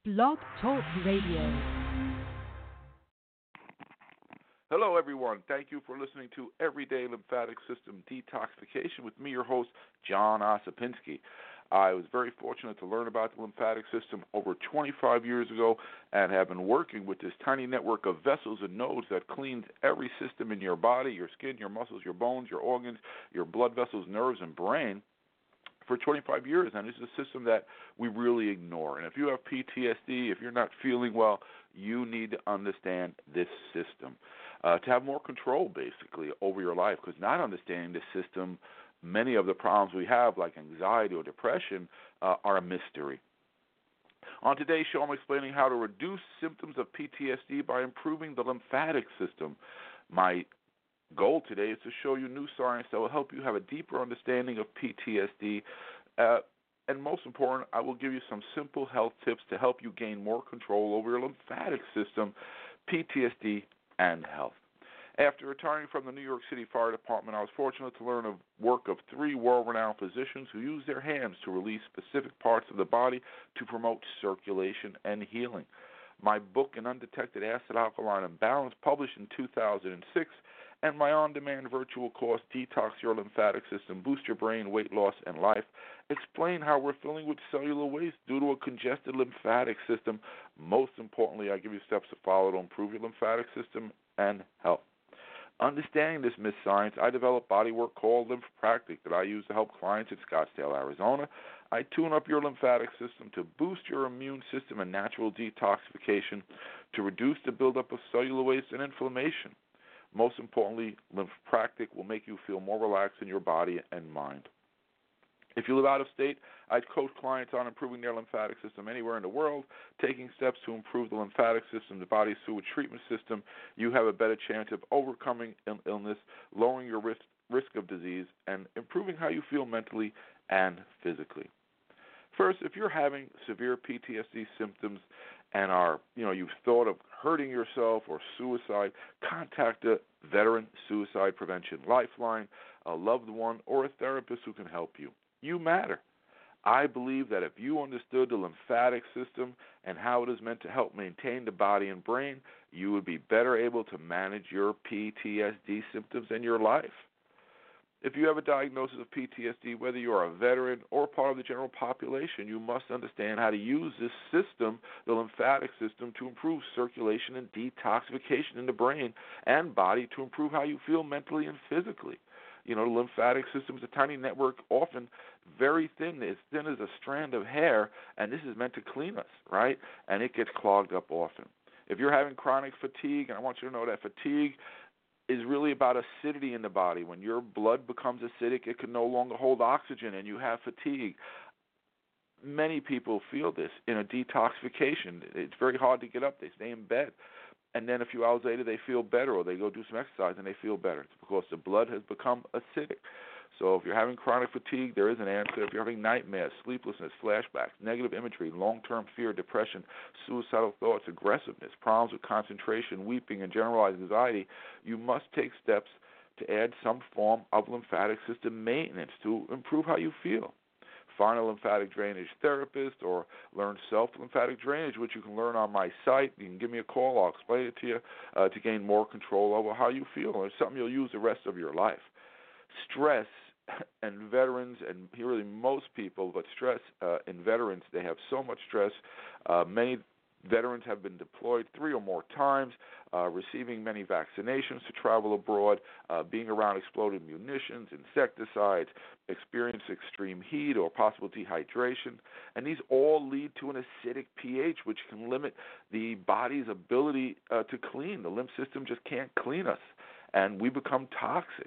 Blog Talk Radio. Hello, everyone. Thank you for listening to Everyday Lymphatic System Detoxification with me, your host, John Osipinski. I was very fortunate to learn about the lymphatic system over 25 years ago and have been working with this tiny network of vessels and nodes that cleans every system in your body, your skin, your muscles, your bones, your organs, your blood vessels, nerves, and brain for 25 years, and it's a system that we really ignore. And if you have PTSD, if you're not feeling well, you need to understand this system to have more control, basically, over your life, because not understanding this system, many of the problems we have, like anxiety or depression, are a mystery. On today's show, I'm explaining how to reduce symptoms of PTSD by improving the lymphatic system. My goal today is to show you new science that will help you have a deeper understanding of PTSD. And most important, I will give you some simple health tips to help you gain more control over your lymphatic system, PTSD, and health. After retiring from the New York City Fire Department, I was fortunate to learn of work of 3 world-renowned physicians who use their hands to release specific parts of the body to promote circulation and healing. My book, An Undetected Acid-Alkaline Imbalance, published in 2006, and my on-demand virtual course, Detox Your Lymphatic System, Boost Your Brain, Weight Loss, and Life, explain how we're filling with cellular waste due to a congested lymphatic system. Most importantly, I give you steps to follow to improve your lymphatic system and health. Understanding this myth science, I developed bodywork called Lymphpractic that I use to help clients in Scottsdale, Arizona. I tune up your lymphatic system to boost your immune system and natural detoxification, to reduce the buildup of cellular waste and inflammation. Most importantly, Lymphpractic will make you feel more relaxed in your body and mind. If you live out of state, I coach clients on improving their lymphatic system anywhere in the world, taking steps to improve the lymphatic system, the body's sewage treatment system. You have a better chance of overcoming illness, lowering your risk of disease, and improving how you feel mentally and physically. First, if you're having severe PTSD symptoms and you've thought of hurting yourself or suicide, contact a Veteran Suicide Prevention Lifeline, a loved one, or a therapist who can help you. You matter. I believe that if you understood the lymphatic system and how it is meant to help maintain the body and brain, you would be better able to manage your PTSD symptoms in your life. If you have a diagnosis of PTSD, whether you are a veteran or part of the general population, you must understand how to use this system, the lymphatic system, to improve circulation and detoxification in the brain and body to improve how you feel mentally and physically. You know, the lymphatic system is a tiny network, often very thin, as thin as a strand of hair, and this is meant to clean us, right? And it gets clogged up often. If you're having chronic fatigue, and I want you to know that fatigue is really about acidity in the body. When your blood becomes acidic, it can no longer hold oxygen, and you have fatigue. Many people feel this in a detoxification. It's very hard to get up. They stay in bed. And then a few hours later, they feel better, or they go do some exercise and they feel better. It's because the blood has become acidic. So if you're having chronic fatigue, there is an answer. If you're having nightmares, sleeplessness, flashbacks, negative imagery, long-term fear, depression, suicidal thoughts, aggressiveness, problems with concentration, weeping, and generalized anxiety, you must take steps to add some form of lymphatic system maintenance to improve how you feel. Find a lymphatic drainage therapist or learn self-lymphatic drainage, which you can learn on my site. You can give me a call. I'll explain it to you to gain more control over how you feel. And it's something you'll use the rest of your life. Stress and veterans, and really most people, but stress in veterans, they have so much stress. Many veterans have been deployed 3 or more times, receiving many vaccinations to travel abroad, being around exploded munitions, insecticides, experience extreme heat or possible dehydration. And these all lead to an acidic pH, which can limit the body's ability to clean. The lymph system just can't clean us, and we become toxic.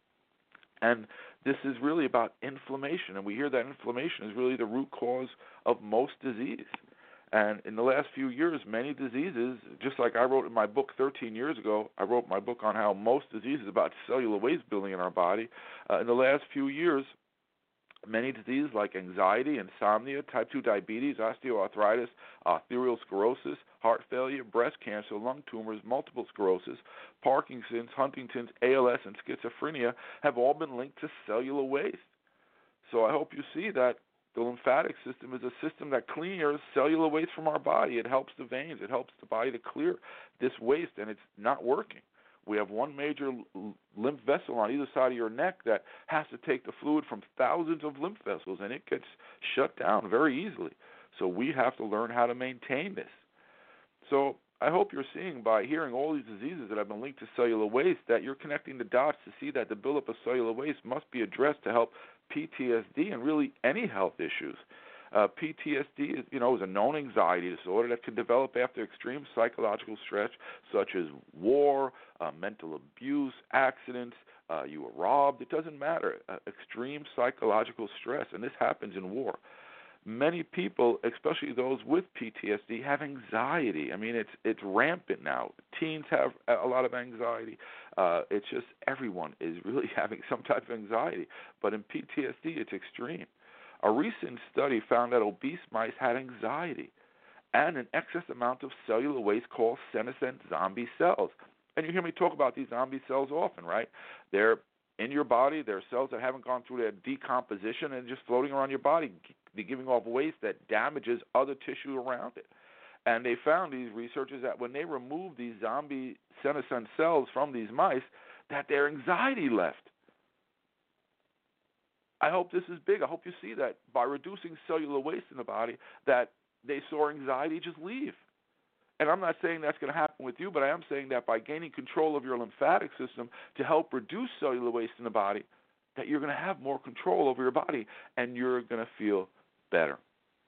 And this is really about inflammation, and we hear that inflammation is really the root cause of most disease. And in the last few years, many diseases, just like I wrote in my book 13 years ago, I wrote my book on how most diseases about cellular waste building in our body. In the last few years, many diseases like anxiety, insomnia, type 2 diabetes, osteoarthritis, arterial sclerosis, heart failure, breast cancer, lung tumors, multiple sclerosis, Parkinson's, Huntington's, ALS, and schizophrenia have all been linked to cellular waste. So I hope you see that The lymphatic system is a system that clears cellular waste from our body. It helps the veins. It helps the body to clear this waste, and it's not working. We have one major lymph vessel on either side of your neck that has to take the fluid from thousands of lymph vessels, and it gets shut down very easily. So we have to learn how to maintain this. So I hope you're seeing, by hearing all these diseases that have been linked to cellular waste, that you're connecting the dots to see that the buildup of cellular waste must be addressed to help PTSD and really any health issues. PTSD is a known anxiety disorder that can develop after extreme psychological stress, such as war, mental abuse, accidents, you were robbed. It doesn't matter. Extreme psychological stress, and this happens in war. Many people, especially those with PTSD, have anxiety. I mean, it's rampant now. Teens have a lot of anxiety. It's just everyone is really having some type of anxiety. But in PTSD, it's extreme. A recent study found that obese mice had anxiety and an excess amount of cellular waste called senescent zombie cells. And you hear me talk about these zombie cells often, right? They're in your body. They're cells that haven't gone through their decomposition and just floating around your body. They're giving off waste that damages other tissue around it. And they found, these researchers, that when they removed these zombie senescent cells from these mice, that their anxiety left. I hope this is big. I hope you see that by reducing cellular waste in the body, that they saw anxiety just leave. And I'm not saying that's going to happen with you, but I am saying that by gaining control of your lymphatic system to help reduce cellular waste in the body, that you're going to have more control over your body and you're going to feel better.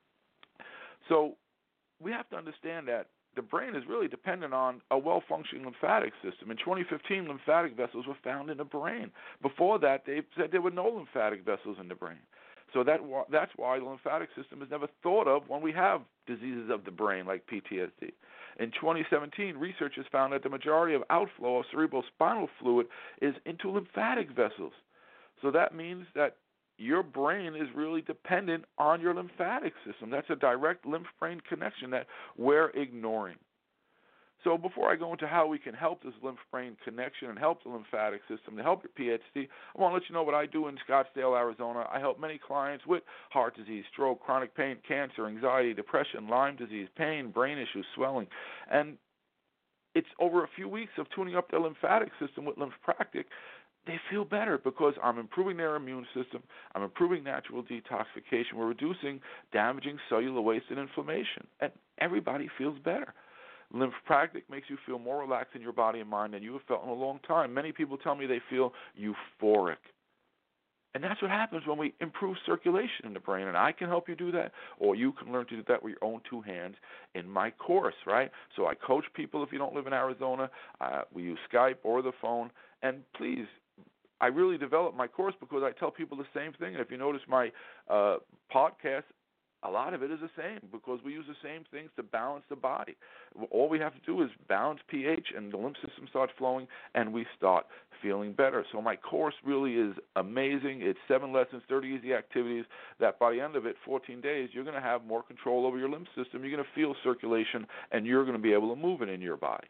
So we have to understand that the brain is really dependent on a well-functioning lymphatic system. In 2015, lymphatic vessels were found in the brain. Before that, they said there were no lymphatic vessels in the brain. So that's why the lymphatic system is never thought of when we have diseases of the brain like PTSD. In 2017, researchers found that the majority of outflow of cerebrospinal fluid is into lymphatic vessels. So that means that your brain is really dependent on your lymphatic system. That's a direct lymph-brain connection that we're ignoring. So before I go into how we can help this lymph-brain connection and help the lymphatic system to help your PTSD, I want to let you know what I do in Scottsdale, Arizona. I help many clients with heart disease, stroke, chronic pain, cancer, anxiety, depression, Lyme disease, pain, brain issues, swelling. And it's over a few weeks of tuning up their lymphatic system with Lymphpractic. They feel better because I'm improving their immune system. I'm improving natural detoxification. We're reducing damaging cellular waste and inflammation. And everybody feels better. Lymphpractic makes you feel more relaxed in your body and mind than you have felt in a long time. Many people tell me they feel euphoric. And that's what happens when we improve circulation in the brain. And I can help you do that, or you can learn to do that with your own two hands in my course, right? So I coach people if you don't live in Arizona. We use Skype or the phone. And please, I really developed my course because I tell people the same thing. And if you notice my podcast, a lot of it is the same because we use the same things to balance the body. All we have to do is balance pH and the lymph system starts flowing and we start feeling better. So my course really is amazing. It's 7 lessons, 30 easy activities that by the end of it, 14 days, you're going to have more control over your lymph system. You're going to feel circulation and you're going to be able to move it in your body.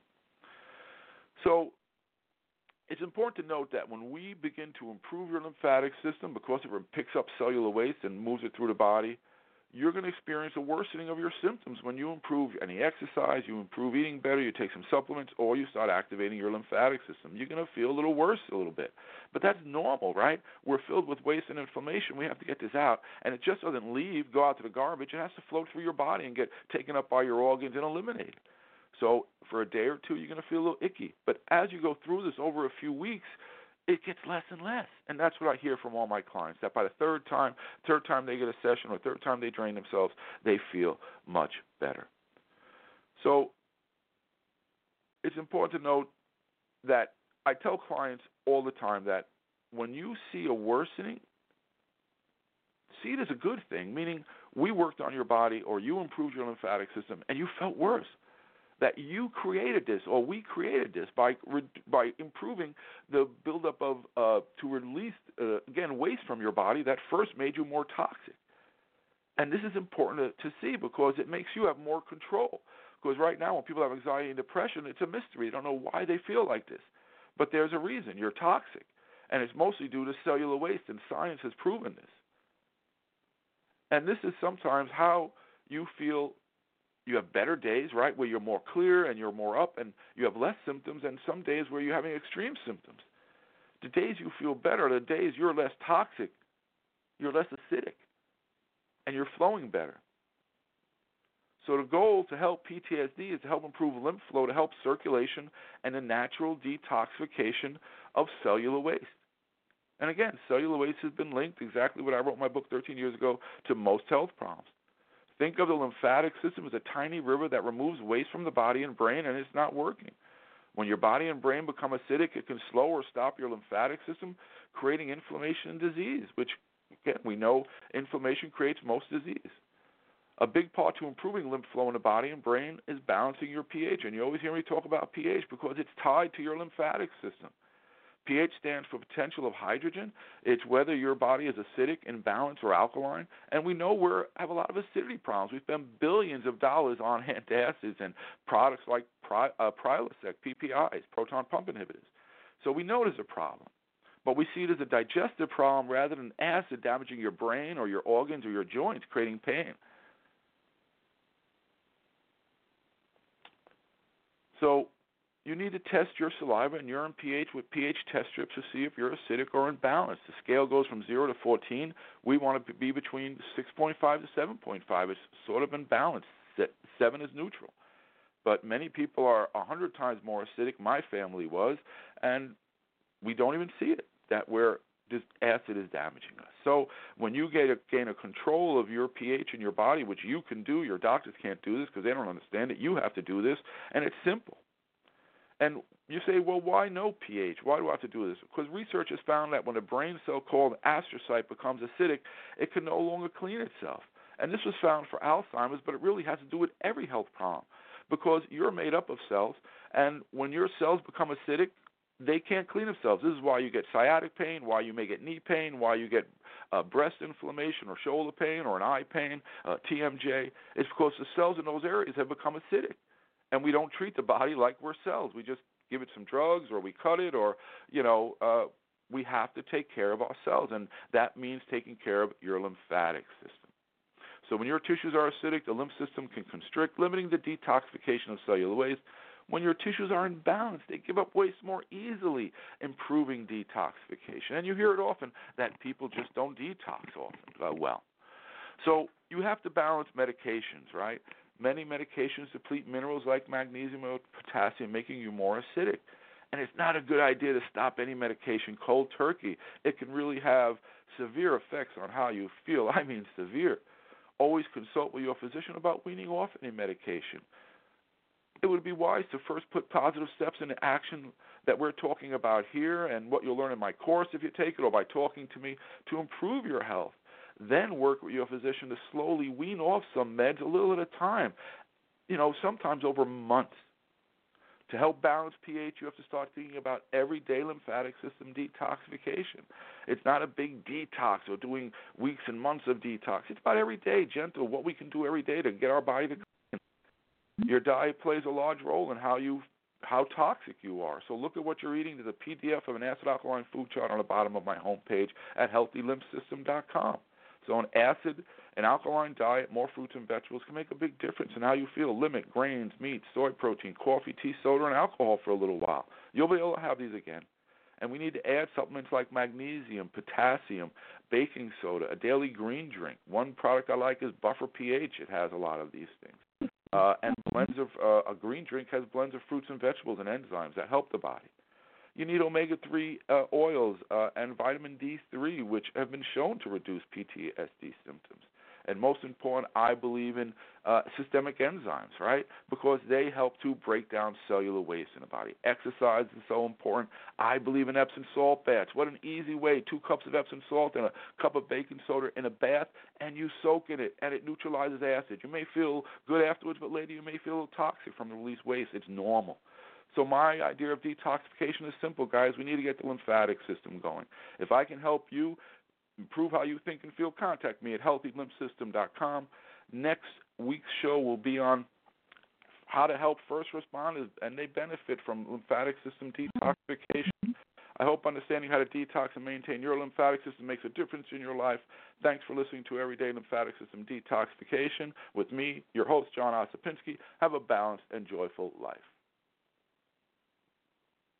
So it's important to note that when we begin to improve your lymphatic system, because it picks up cellular waste and moves it through the body, you're going to experience a worsening of your symptoms when you improve any exercise, you improve eating better, you take some supplements, or you start activating your lymphatic system. You're going to feel a little worse a little bit. But that's normal, right? We're filled with waste and inflammation. We have to get this out. And it just doesn't go out to the garbage. It has to float through your body and get taken up by your organs and eliminated. So for a day or two, you're going to feel a little icky. But as you go through this over a few weeks, it gets less and less. And that's what I hear from all my clients, that by the third time they get a session or third time they drain themselves, they feel much better. So it's important to note that I tell clients all the time that when you see a worsening, see it as a good thing, meaning we worked on your body or you improved your lymphatic system and you felt worse. That you created this, or we created this by improving the buildup of to release again waste from your body that first made you more toxic. And this is important to see because it makes you have more control. Because right now, when people have anxiety and depression, it's a mystery. You don't know why they feel like this, but there's a reason. You're toxic, and it's mostly due to cellular waste, and science has proven this. And this is sometimes how you feel. You have better days, right, where you're more clear and you're more up and you have less symptoms, and some days where you're having extreme symptoms. The days you feel better are the days you're less toxic, you're less acidic, and you're flowing better. So the goal to help PTSD is to help improve lymph flow, to help circulation and the natural detoxification of cellular waste. And again, cellular waste has been linked, exactly what I wrote in my book 13 years ago, to most health problems. Think of the lymphatic system as a tiny river that removes waste from the body and brain, and it's not working. When your body and brain become acidic, it can slow or stop your lymphatic system, creating inflammation and disease, which, again, we know inflammation creates most disease. A big part to improving lymph flow in the body and brain is balancing your pH, and you always hear me talk about pH because it's tied to your lymphatic system. pH stands for potential of hydrogen. It's whether your body is acidic, imbalanced, or alkaline. And we know we have a lot of acidity problems. We spend billions of dollars on antacids and products like Prilosec, PPIs, proton pump inhibitors. So we know there's a problem. But we see it as a digestive problem rather than acid damaging your brain or your organs or your joints, creating pain. So you need to test your saliva and urine pH with pH test strips to see if you're acidic or imbalanced. The scale goes from 0 to 14. We want to be between 6.5 to 7.5. It's sort of imbalanced. 7 is neutral. But many people are 100 times more acidic. My family was, and we don't even see it, that this acid is damaging us. So when you gain a control of your pH in your body, which you can do, your doctors can't do this because they don't understand it. You have to do this, and it's simple. And you say, well, why no pH? Why do I have to do this? Because research has found that when a brain cell called astrocyte becomes acidic, it can no longer clean itself. And this was found for Alzheimer's, but it really has to do with every health problem because you're made up of cells, and when your cells become acidic, they can't clean themselves. This is why you get sciatic pain, why you may get knee pain, why you get breast inflammation or shoulder pain or an eye pain, TMJ. It's because the cells in those areas have become acidic. And we don't treat the body like we're cells. We just give it some drugs or we cut it or, we have to take care of our cells. And that means taking care of your lymphatic system. So when your tissues are acidic, the lymph system can constrict, limiting the detoxification of cellular waste. When your tissues are imbalanced, they give up waste more easily, improving detoxification. And you hear it often that people just don't detox often well. So you have to balance medications, right? Many medications deplete minerals like magnesium or potassium, making you more acidic. And it's not a good idea to stop any medication cold turkey. It can really have severe effects on how you feel. I mean severe. Always consult with your physician about weaning off any medication. It would be wise to first put positive steps into action that we're talking about here and what you'll learn in my course if you take it or by talking to me to improve your health. Then work with your physician to slowly wean off some meds a little at a time, sometimes over months. To help balance pH, you have to start thinking about everyday lymphatic system detoxification. It's not a big detox or doing weeks and months of detox. It's about every day, gentle, what we can do every day to get our body to clean. Your diet plays a large role in how toxic you are. So look at what you're eating. There's a PDF of an acid-alkaline food chart on the bottom of my homepage at healthylymphsystem.com. So an acid and alkaline diet, more fruits and vegetables, can make a big difference in how you feel. Limit grains, meat, soy protein, coffee, tea, soda, and alcohol for a little while. You'll be able to have these again. And we need to add supplements like magnesium, potassium, baking soda, a daily green drink. One product I like is Buffer pH. It has a lot of these things. And blends of a green drink has blends of fruits and vegetables and enzymes that help the body. You need omega-3 oils and vitamin D3, which have been shown to reduce PTSD symptoms. And most important, I believe in systemic enzymes, right? Because they help to break down cellular waste in the body. Exercise is so important. I believe in Epsom salt baths. What an easy way, 2 cups of Epsom salt and a cup of baking soda in a bath, and you soak in it, and it neutralizes acid. You may feel good afterwards, but later you may feel a little toxic from the released waste. It's normal. So my idea of detoxification is simple, guys. We need to get the lymphatic system going. If I can help you improve how you think and feel, contact me at healthylymphsystem.com. Next week's show will be on how to help first responders, and they benefit from lymphatic system detoxification. I hope understanding how to detox and maintain your lymphatic system makes a difference in your life. Thanks for listening to Everyday Lymphatic System Detoxification with me, your host, John Osipinski. Have a balanced and joyful life.